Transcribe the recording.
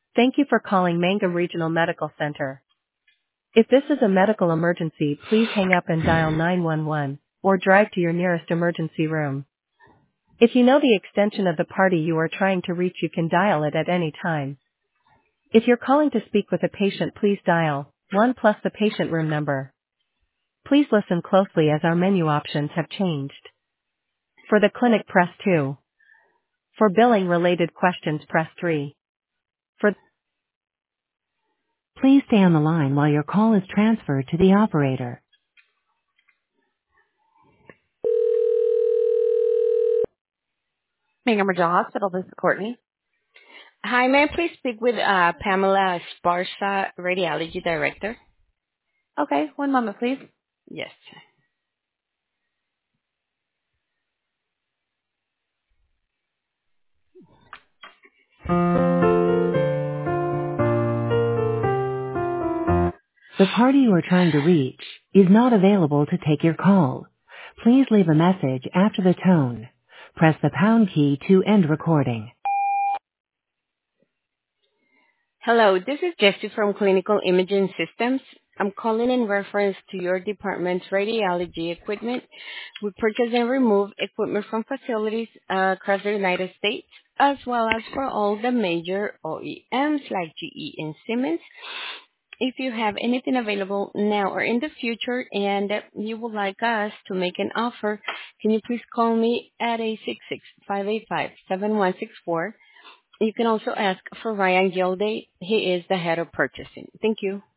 Thank you for calling Mangum Regional Medical Center. If this is a medical emergency, please hang up and dial 911 or drive to your nearest emergency room. If you know the extension of the party you are trying to reach, you can dial it at any time. If you're calling to speak with a patient, please dial 1 plus the patient room number. Please listen closely as our menu options have changed. For the clinic, press 2. For billing related questions, press 3. For Please stay on the line while your call is transferred to the operator. Mangum Regional Hospital, this is Courtney. Hi, may I please speak with Pamela Esparza, Radiology Director? Okay, one moment please. Yes. The party you are trying to reach is not available to take your call. Please leave a message after the tone. Press the pound key to end recording. Hello, this is Jessie from Clinical Imaging Systems. I'm calling in reference to your department's radiology equipment. We purchase and remove equipment from facilities across the United States, as well as for all the major OEMs like GE and Siemens. If you have anything available now or in the future and you would like us to make an offer, can you please call me at 866-585-7164. You can also ask for Ryan Gilday. He is the head of purchasing. Thank you.